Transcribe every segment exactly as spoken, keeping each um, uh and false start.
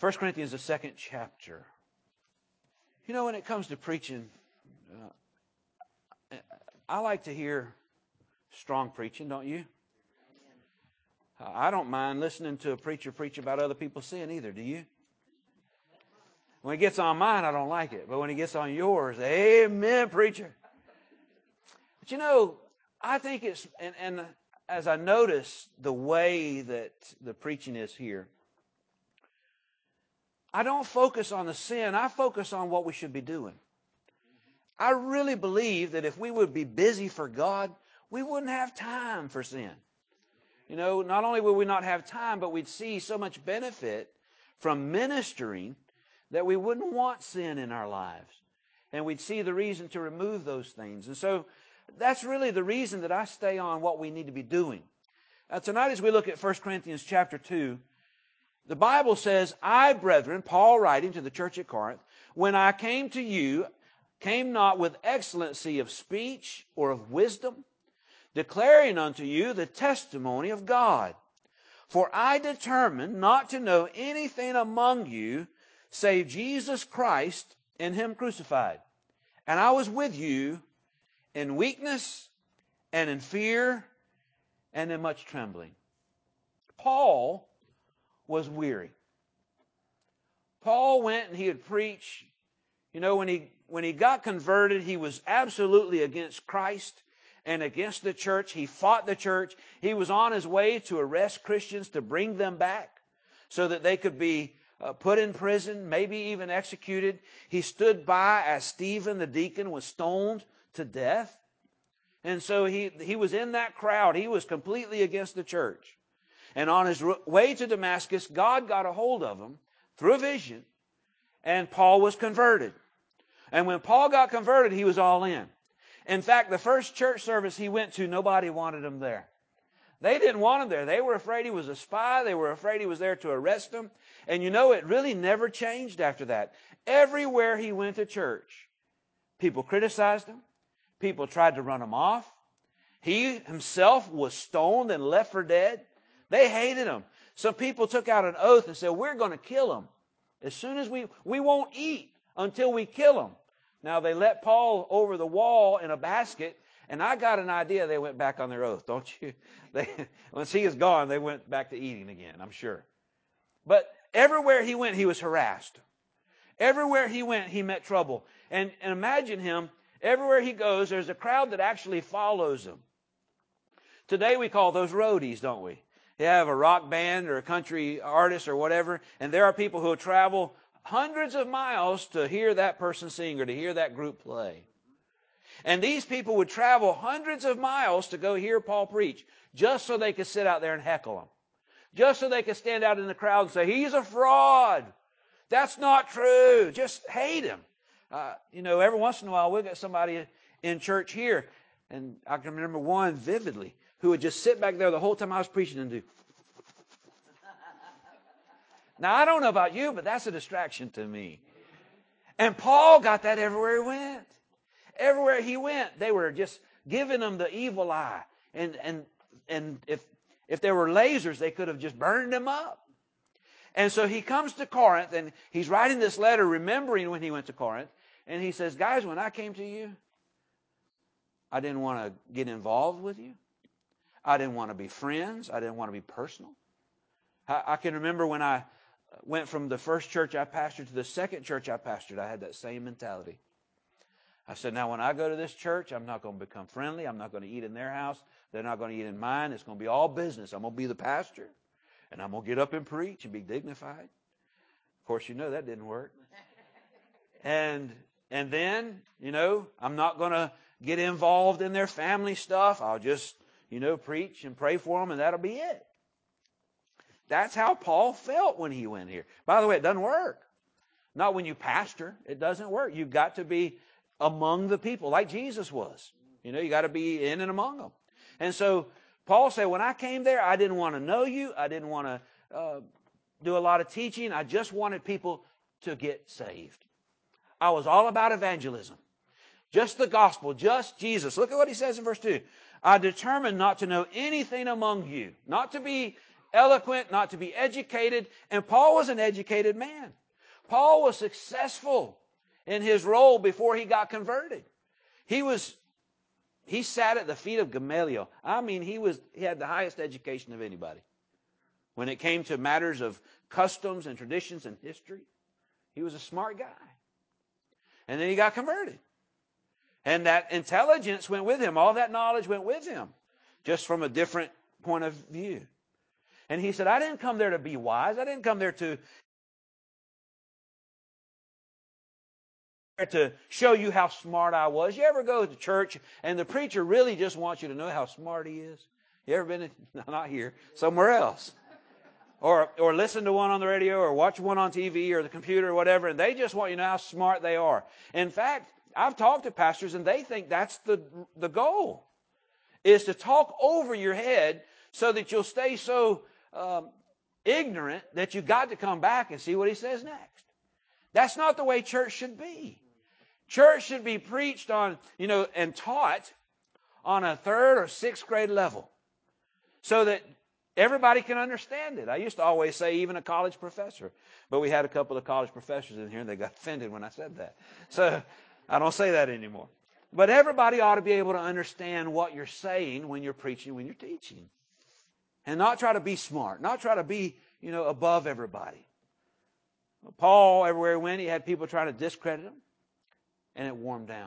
First Corinthians, the second chapter. You know, when it comes to preaching, uh, I like to hear strong preaching, don't you? I don't mind listening to a preacher preach about other people's sin either, do you? When it gets on mine, I don't like it. But when it gets on yours, amen, preacher. But you know, I think it's, and, and as I notice the way that the preaching is here, I don't focus on the sin. I focus on what we should be doing. I really believe that if we would be busy for God, we wouldn't have time for sin. You know, not only would we not have time, but we'd see so much benefit from ministering that we wouldn't want sin in our lives. And we'd see the reason to remove those things. And so that's really the reason that I stay on what we need to be doing. Now, tonight as we look at First Corinthians chapter two, the Bible says, I, brethren, Paul writing to the church at Corinth, when I came to you, came not with excellency of speech or of wisdom, declaring unto you the testimony of God. For I determined not to know anything among you save Jesus Christ and Him crucified. And I was with you in weakness and in fear and in much trembling. Paul was weary. Paul went and he would preach. You know, when he, when he got converted, he was absolutely against Christ and against the church. He fought the church. He was on his way to arrest Christians to bring them back so that they could be uh, put in prison, maybe even executed. He stood by as Stephen, the deacon, was stoned to death. And so he, he was in that crowd. He was completely against the church. And on his way to Damascus, God got a hold of him through a vision, and Paul was converted. And when Paul got converted, he was all in. In fact, the first church service he went to, nobody wanted him there. They didn't want him there. They were afraid he was a spy. They were afraid he was there to arrest them. And you know, it really never changed after that. Everywhere he went to church, people criticized him. People tried to run him off. He himself was stoned and left for dead. They hated him. Some people took out an oath and said, we're going to kill him. As soon as we, we won't eat until we kill him. Now, they let Paul over the wall in a basket, and I got an idea they went back on their oath, don't you? They, once he is gone, they went back to eating again, I'm sure. But everywhere he went, he was harassed. Everywhere he went, he met trouble. And, and imagine him, everywhere he goes, there's a crowd that actually follows him. Today we call those roadies, don't we? You have a rock band or a country artist or whatever, and there are people who travel hundreds of miles to hear that person sing or to hear that group play. And these people would travel hundreds of miles to go hear Paul preach just so they could sit out there and heckle him. Just so they could stand out in the crowd and say, he's a fraud. That's not true. Just hate him. Uh, you know, every once in a while we'll get somebody in church here, and I can remember one vividly, who would just sit back there the whole time I was preaching and do. Now, I don't know about you, but that's a distraction to me. And Paul got that everywhere he went. Everywhere he went, they were just giving him the evil eye. And, and, and if, if there were lasers, they could have just burned him up. And so he comes to Corinth, and he's writing this letter remembering when he went to Corinth. And he says, guys, when I came to you, I didn't want to get involved with you. I didn't want to be friends. I didn't want to be personal. I, I can remember when I went from the first church I pastored to the second church I pastored, I had that same mentality. I said, now when I go to this church, I'm not going to become friendly. I'm not going to eat in their house. They're not going to eat in mine. It's going to be all business. I'm going to be the pastor, and I'm going to get up and preach and be dignified. Of course, you know that didn't work. And and then, you know, I'm not going to get involved in their family stuff. I'll just, you know, preach and pray for them, and that'll be it. That's how Paul felt when he went here. By the way, it doesn't work. Not when you pastor. It doesn't work. You've got to be among the people like Jesus was. You know, you got to be in and among them. And so Paul said, when I came there, I didn't want to know you. I didn't want to uh, do a lot of teaching. I just wanted people to get saved. I was all about evangelism. Just the gospel, just Jesus. Look at what he says in verse two. I determined not to know anything among you, not to be eloquent, not to be educated. And Paul was an educated man. Paul was successful in his role before he got converted. He was, he sat at the feet of Gamaliel. I mean, he was, he had the highest education of anybody. When it came to matters of customs and traditions and history, he was a smart guy. And then he got converted. And that intelligence went with him. All that knowledge went with him. Just from a different point of view. And he said, I didn't come there to be wise. I didn't come there to, to show you how smart I was. You ever go to church and the preacher really just wants you to know how smart he is? You ever been in, not here, somewhere else? Or, or listen to one on the radio or watch one on T V or the computer or whatever, and they just want you to know how smart they are. In fact, I've talked to pastors and they think that's the, the goal, is to talk over your head so that you'll stay so um, ignorant that you've got to come back and see what he says next. That's not the way church should be. Church should be preached on, you know, and taught on a third or sixth grade level so that everybody can understand it. I used to always say even a college professor, but we had a couple of college professors in here and they got offended when I said that. So I don't say that anymore. But everybody ought to be able to understand what you're saying when you're preaching, when you're teaching. And not try to be smart, not try to be, you know, above everybody. Paul, everywhere he went, he had people trying to discredit him, and it wore him down.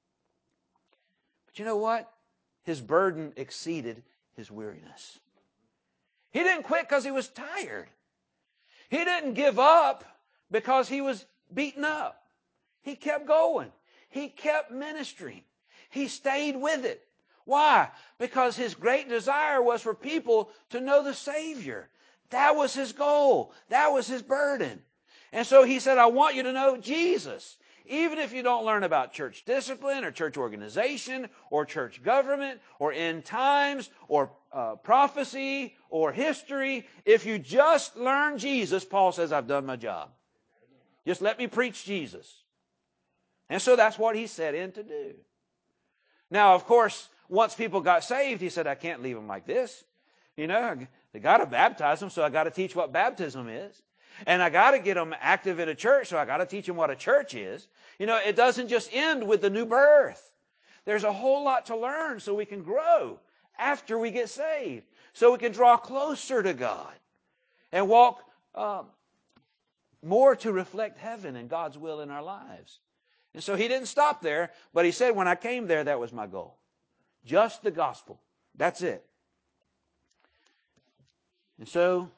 But you know what? His burden exceeded his weariness. He didn't quit because he was tired. He didn't give up because he was beaten up. He kept going. He kept ministering. He stayed with it. Why? Because his great desire was for people to know the Savior. That was his goal. That was his burden. And so he said, I want you to know Jesus. Even if you don't learn about church discipline or church organization or church government or end times or uh, prophecy or history, if you just learn Jesus, Paul says, I've done my job. Just let me preach Jesus. And so that's what he set in to do. Now, of course, once people got saved, he said, I can't leave them like this. You know, they got to baptize them, so I got to teach what baptism is. And I got to get them active in a church, so I got to teach them what a church is. You know, it doesn't just end with the new birth. There's a whole lot to learn so we can grow after we get saved, so we can draw closer to God and walk um, more to reflect heaven and God's will in our lives. And so he didn't stop there, but he said, when I came there, that was my goal. Just the gospel. That's it. And so,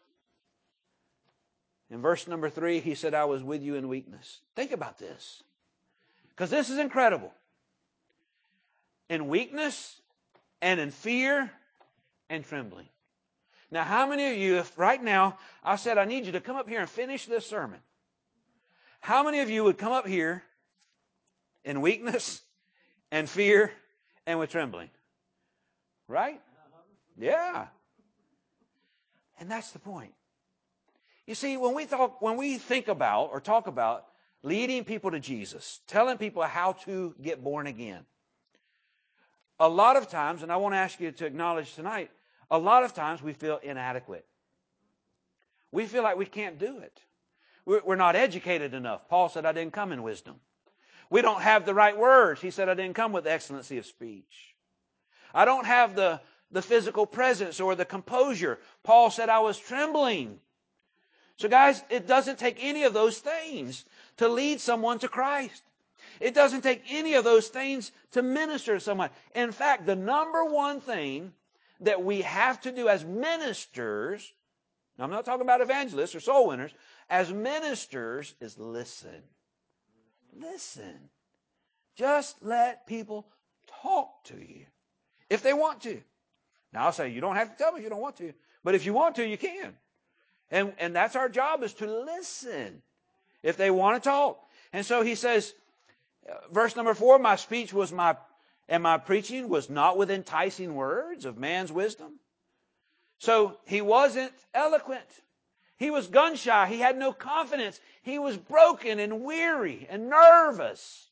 in verse number three, he said, I was with you in weakness. Think about this, because this is incredible. In weakness and in fear and trembling. Now, how many of you, if right now I said, I need you to come up here and finish this sermon, how many of you would come up here in weakness and fear and with trembling? Right? Yeah. And that's the point. You see, when we talk, when we think about or talk about leading people to Jesus, telling people how to get born again, a lot of times, and I want to ask you to acknowledge tonight, a lot of times we feel inadequate. We feel like we can't do it. We're not educated enough. Paul said, I didn't come in wisdom. We don't have the right words. He said, I didn't come with excellency of speech. I don't have the, the physical presence or the composure. Paul said, I was trembling. So guys, it doesn't take any of those things to lead someone to Christ. It doesn't take any of those things to minister to someone. In fact, the number one thing that we have to do as ministers, now I'm not talking about evangelists or soul winners, as ministers is listen. Listen. Just let people talk to you if they want to. Now I'll say, you don't have to tell me if you don't want to, but if you want to, you can. And, and that's our job, is to listen if they want to talk. And so he says, verse number four, my speech was my, and my preaching was not with enticing words of man's wisdom. So he wasn't eloquent. He was gun shy. He had no confidence. He was broken and weary and nervous.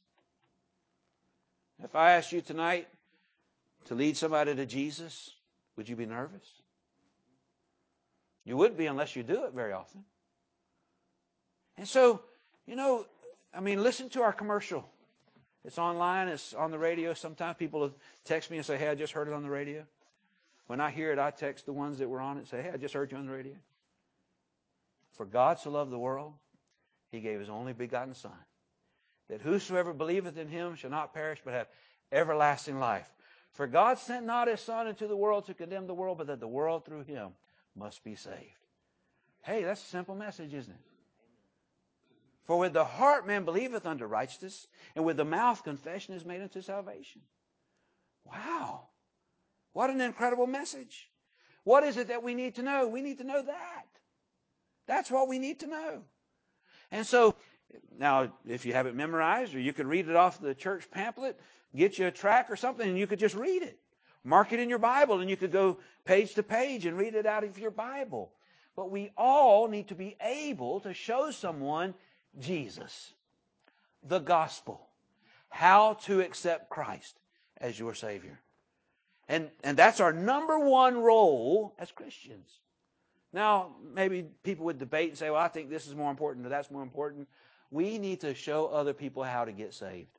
If I asked you tonight to lead somebody to Jesus, would you be nervous? You would be unless you do it very often. And so, you know, I mean, listen to our commercial. It's online. It's on the radio. Sometimes people text me and say, hey, I just heard it on the radio. When I hear it, I text the ones that were on it and say, hey, I just heard you on the radio. For God so loved the world, he gave his only begotten Son, that whosoever believeth in him shall not perish but have everlasting life. For God sent not his Son into the world to condemn the world, but that the world through him must be saved. Hey, that's a simple message, isn't it? For with the heart man believeth unto righteousness, and with the mouth confession is made unto salvation. Wow. What an incredible message. What is it that we need to know? We need to know that. That's what we need to know. And so, now, if you have it memorized, or you could read it off the church pamphlet, get you a track or something, and you could just read it. Mark it in your Bible, and you could go page to page and read it out of your Bible. But we all need to be able to show someone Jesus, the gospel, how to accept Christ as your Savior. And, and that's our number one role as Christians. Now, maybe people would debate and say, well, I think this is more important or that's more important. We need to show other people how to get saved.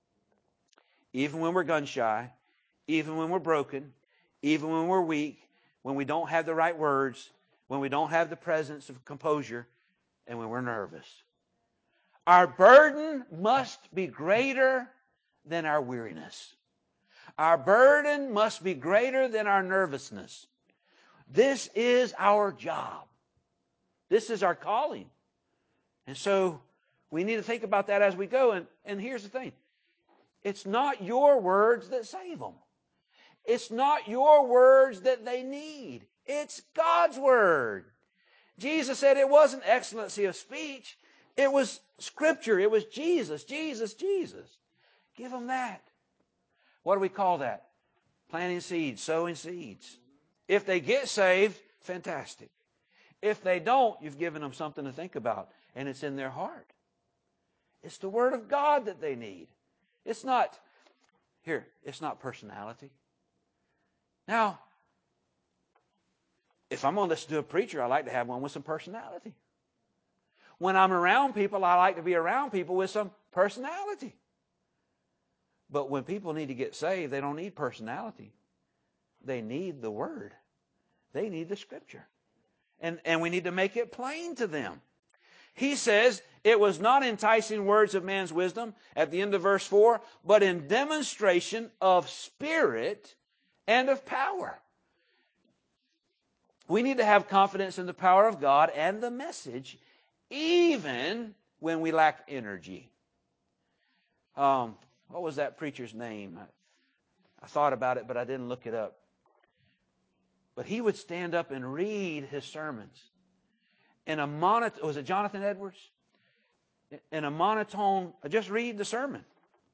Even when we're gun shy, even when we're broken, even when we're weak, when we don't have the right words, when we don't have the presence of composure, and when we're nervous. Our burden must be greater than our weariness. Our burden must be greater than our nervousness. This is our job. This is our calling. And so we need to think about that as we go. And, and here's the thing. It's not your words that save them. It's not your words that they need. It's God's word. Jesus said it wasn't excellency of speech. It was Scripture. It was Jesus, Jesus, Jesus. Give them that. What do we call that? Planting seeds, sowing seeds. If they get saved, fantastic. If they don't, you've given them something to think about, and it's in their heart. It's the Word of God that they need. It's not, here, it's not personality. Now, if I'm going to listen to a preacher, I like to have one with some personality. When I'm around people, I like to be around people with some personality. But when people need to get saved, they don't need personality. They need the Word. They need the Scripture. And, and we need to make it plain to them. He says, it was not enticing words of man's wisdom, at the end of verse four, but in demonstration of spirit and of power. We need to have confidence in the power of God and the message, even when we lack energy. Um, what was that preacher's name? I, I thought about it, but I didn't look it up. But he would stand up and read his sermons in a monotone. Was it Jonathan Edwards? In a monotone, just read the sermon.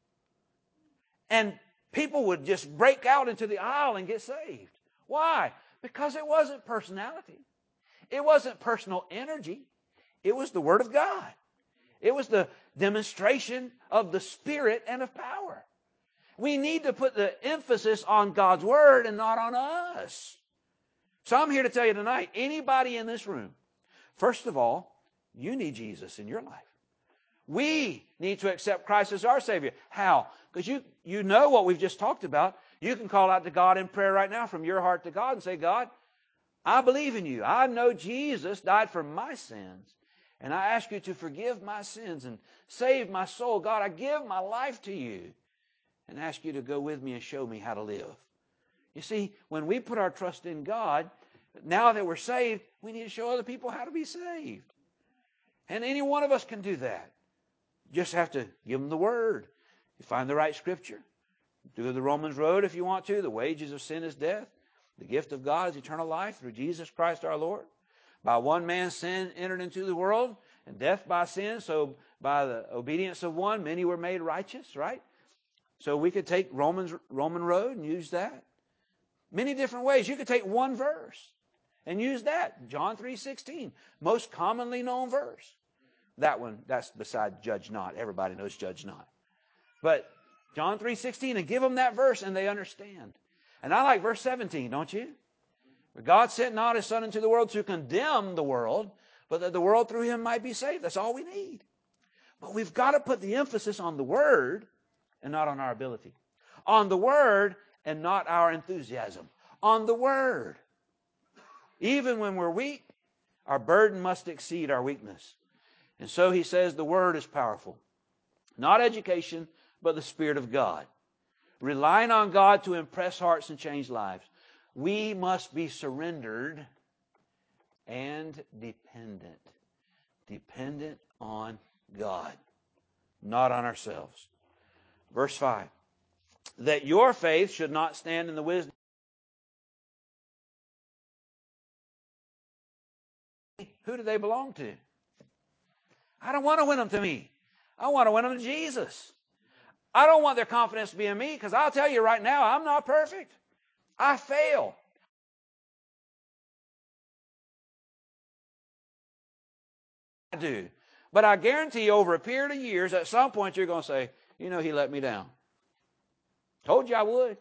And people would just break out into the aisle and get saved. Why? Because it wasn't personality. It wasn't personal energy. It was the Word of God. It was the demonstration of the Spirit and of power. We need to put the emphasis on God's Word and not on us. So I'm here to tell you tonight, anybody in this room, first of all, you need Jesus in your life. We need to accept Christ as our Savior. How? Because you, you know what we've just talked about. You can call out to God in prayer right now from your heart to God and say, God, I believe in you. I know Jesus died for my sins. And I ask you to forgive my sins and save my soul. God, I give my life to you and ask you to go with me and show me how to live. You see, when we put our trust in God, now that we're saved, we need to show other people how to be saved. And any one of us can do that. You just have to give them the Word. You find the right Scripture. Do the Romans road if you want to. The wages of sin is death. The gift of God is eternal life through Jesus Christ our Lord. By one man sin entered into the world, and death by sin. So by the obedience of one, many were made righteous, right? So we could take Romans Roman road and use that. Many different ways. You could take one verse and use that. John three sixteen, most commonly known verse. That one, that's beside judge not. Everybody knows judge not. But John three sixteen, and give them that verse and they understand. And I like verse seventeen, don't you? For God sent not his Son into the world to condemn the world, but that the world through him might be saved. That's all we need. But we've got to put the emphasis on the Word and not on our ability. On the Word and not our enthusiasm. On the Word. Even when we're weak, our burden must exceed our weakness. And so he says the Word is powerful. Not education, but the Spirit of God. Relying on God to impress hearts and change lives. We must be surrendered and dependent. Dependent on God, not on ourselves. Verse five. That your faith should not stand in the wisdom. Who do they belong to? I don't want to win them to me. I want to win them to Jesus. I don't want their confidence to be in me, because I'll tell you right now, I'm not perfect. I fail. I do. But I guarantee you, over a period of years, at some point you're going to say, you know, he let me down. Told you I would.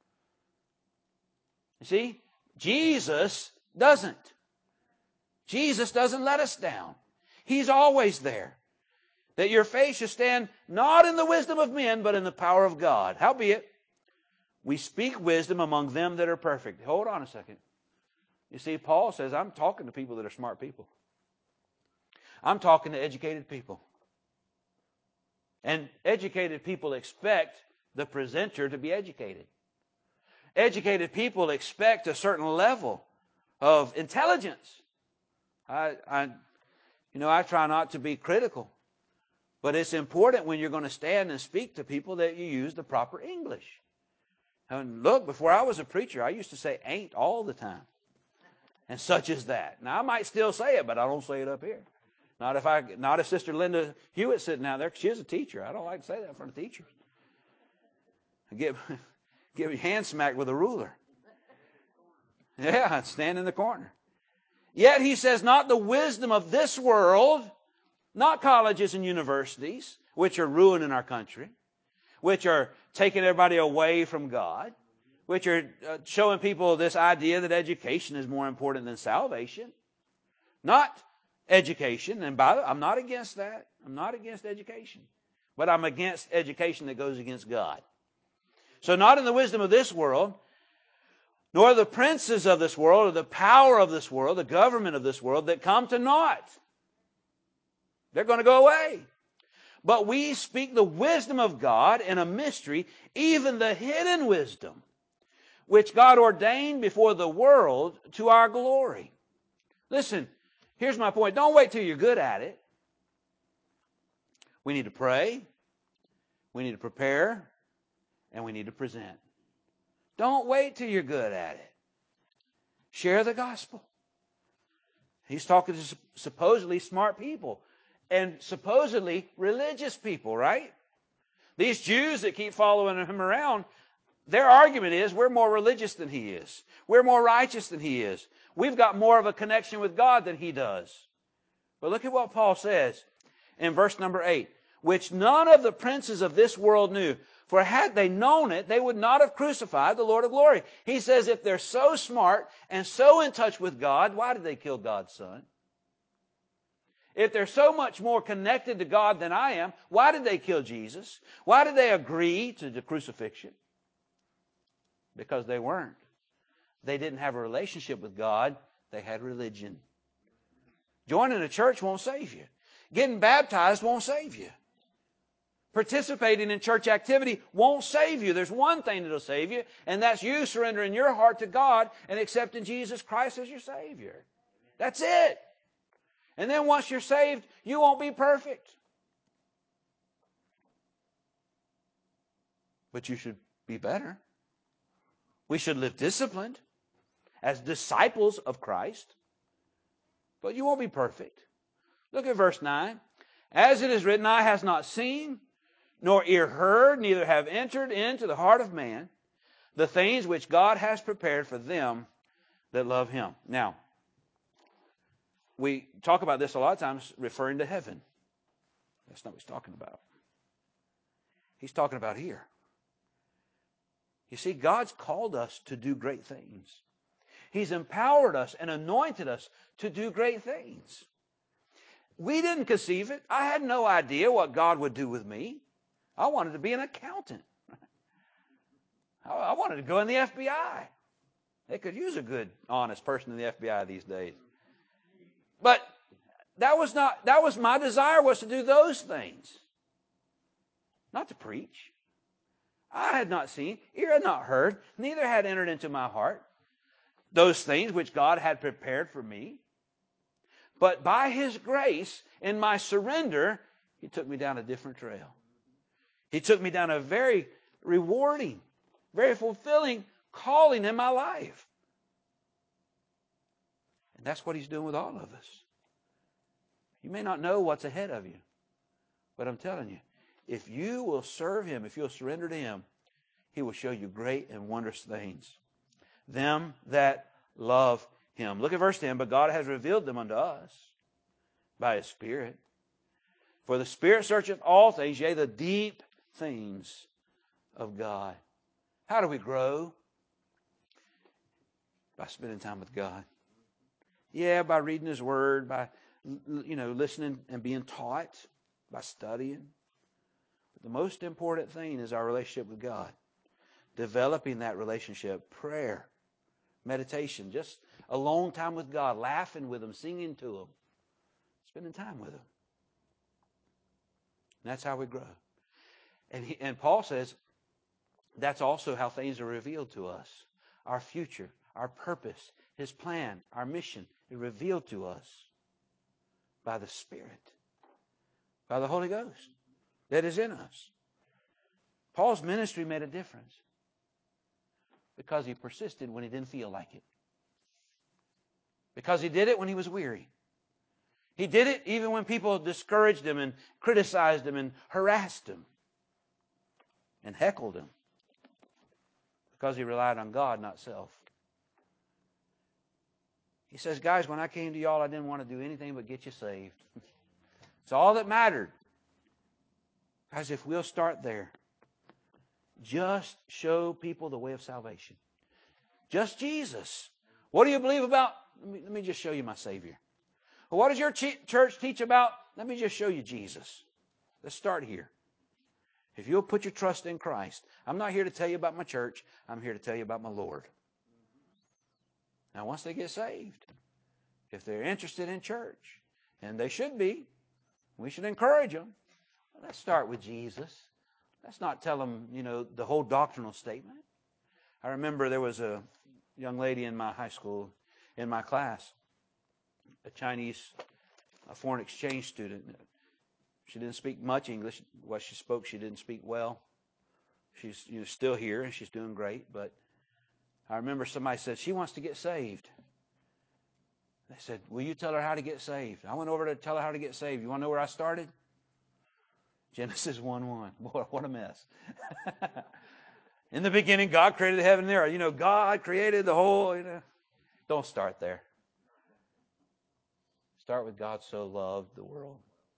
You see, Jesus doesn't. Jesus doesn't let us down. He's always there. That your faith should stand not in the wisdom of men, but in the power of God. Howbeit, we speak wisdom among them that are perfect. Hold on a second. You see, Paul says, I'm talking to people that are smart people. I'm talking to educated people. And educated people expect the presenter to be educated. Educated people expect a certain level of intelligence. I, I, you know, I try not to be critical. But it's important when you're going to stand and speak to people that you use the proper English. And look, before I was a preacher, I used to say ain't all the time. And such is that. Now, I might still say it, but I don't say it up here. Not if I, not if Sister Linda Hewitt sitting out there, because she's a teacher. I don't like to say that in front of teachers. I give, give you hand smack with a ruler. Yeah, stand in the corner. Yet he says, not the wisdom of this world, not colleges and universities, which are ruining our country, which are taking everybody away from God, which are uh, showing people this idea that education is more important than salvation. Not education, and by the way, I'm not against that. I'm not against education. But I'm against education that goes against God. So not in the wisdom of this world, nor the princes of this world, or the power of this world, the government of this world, that come to naught. They're going to go away. But we speak the wisdom of God in a mystery, even the hidden wisdom, which God ordained before the world to our glory. Listen, here's my point. Don't wait till you're good at it. We need to pray. We need to prepare. And we need to present. Don't wait till you're good at it. Share the gospel. He's talking to supposedly smart people and supposedly religious people, right? These Jews that keep following him around, their argument is we're more religious than he is. We're more righteous than he is. We've got more of a connection with God than he does. But look at what Paul says in verse number eight. Which none of the princes of this world knew. For had they known it, they would not have crucified the Lord of glory. He says if they're so smart and so in touch with God, why did they kill God's Son? If they're so much more connected to God than I am, why did they kill Jesus? Why did they agree to the crucifixion? Because they weren't. They didn't have a relationship with God. They had religion. Joining a church won't save you. Getting baptized won't save you. Participating in church activity won't save you. There's one thing that'll save you, and that's you surrendering your heart to God and accepting Jesus Christ as your Savior. That's it. And then once you're saved, you won't be perfect. But you should be better. We should live disciplined as disciples of Christ. But you won't be perfect. Look at verse nine. As it is written, eye has not seen, nor ear heard, neither have entered into the heart of man the things which God has prepared for them that love him. Now, we talk about this a lot of times referring to heaven. That's not what he's talking about. He's talking about here. You see, God's called us to do great things. He's empowered us and anointed us to do great things. We didn't conceive it. I had no idea what God would do with me. I wanted to be an accountant. I wanted to go in the F B I. They could use a good, honest person in the F B I these days. But that was not, that was my desire, was to do those things. Not to preach. I had not seen, ear had not heard, neither had entered into my heart those things which God had prepared for me. But by His grace, in my surrender, He took me down a different trail. He took me down a very rewarding, very fulfilling calling in my life. And that's what He's doing with all of us. You may not know what's ahead of you, but I'm telling you, if you will serve Him, if you'll surrender to Him, He will show you great and wondrous things. Them that love Him. Look at verse ten. But God has revealed them unto us by His Spirit. For the Spirit searcheth all things, yea, the deep things of God. How do we grow? By spending time with God. Yeah, by reading His Word, by, you know, listening and being taught, by studying. But the most important thing is our relationship with God. Developing that relationship, prayer, meditation, just alone time with God, laughing with Him, singing to Him, spending time with Him. And that's how we grow. And, he, and Paul says that's also how things are revealed to us. Our future, our purpose, His plan, our mission is revealed to us by the Spirit, by the Holy Ghost that is in us. Paul's ministry made a difference because he persisted when he didn't feel like it. Because he did it when he was weary. He did it even when people discouraged him and criticized him and harassed him and heckled him. Because he relied on God, not self. He says, guys, when I came to y'all, I didn't want to do anything but get you saved. It's all that mattered. Guys, if we'll start there, just show people the way of salvation. Just Jesus. What do you believe about? Let me, let me just show you my Savior. Well, what does your ch- church teach about? Let me just show you Jesus. Let's start here. If you'll put your trust in Christ. I'm not here to tell you about my church. I'm here to tell you about my Lord. Now, once they get saved, if they're interested in church, and they should be, we should encourage them. Let's start with Jesus. Let's not tell them, you know, the whole doctrinal statement. I remember there was a young lady in my high school, in my class, a Chinese, a foreign exchange student. She didn't speak much English. What she spoke, she didn't speak well. She's you know, still here, and she's doing great. But I remember somebody said, she wants to get saved. They said, will you tell her how to get saved? I went over to tell her how to get saved. You want to know where I started? Genesis one one. Boy, what a mess. In the beginning, God created the heaven and the earth. You know, God created the whole, you know. Don't start there. Start with God so loved the world.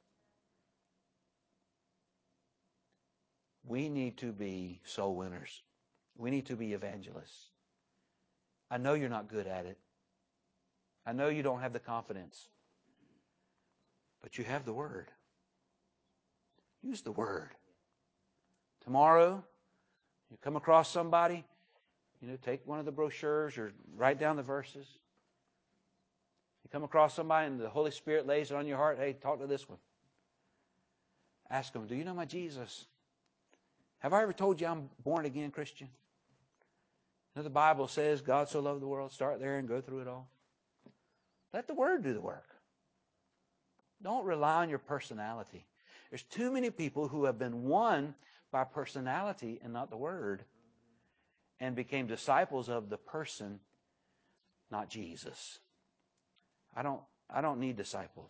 We need to be soul winners. We need to be evangelists. I know you're not good at it. I know you don't have the confidence. But you have the Word. Use the Word. Tomorrow, you come across somebody, you know, take one of the brochures or write down the verses. You come across somebody and the Holy Spirit lays it on your heart, hey, talk to this one. Ask them, do you know my Jesus? Have I ever told you I'm born again Christian? You know, the Bible says God so loved the world. Start there and go through it all. Let the Word do the work. Don't rely on your personality. There's too many people who have been won by personality and not the Word, and became disciples of the person, not Jesus. I don't, I don't need disciples.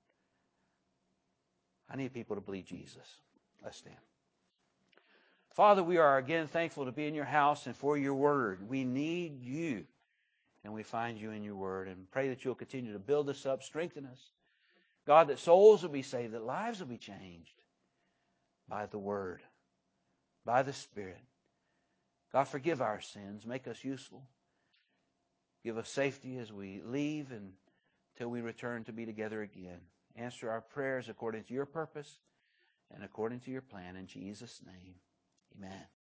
I need people to believe Jesus. Let's stand. Father, we are again thankful to be in your house and for your Word. We need you, and we find you in your Word, and pray that you'll continue to build us up, strengthen us. God, that souls will be saved, that lives will be changed by the Word, by the Spirit. God, forgive our sins. Make us useful. Give us safety as we leave and until we return to be together again. Answer our prayers according to your purpose and according to your plan. In Jesus' name, amen.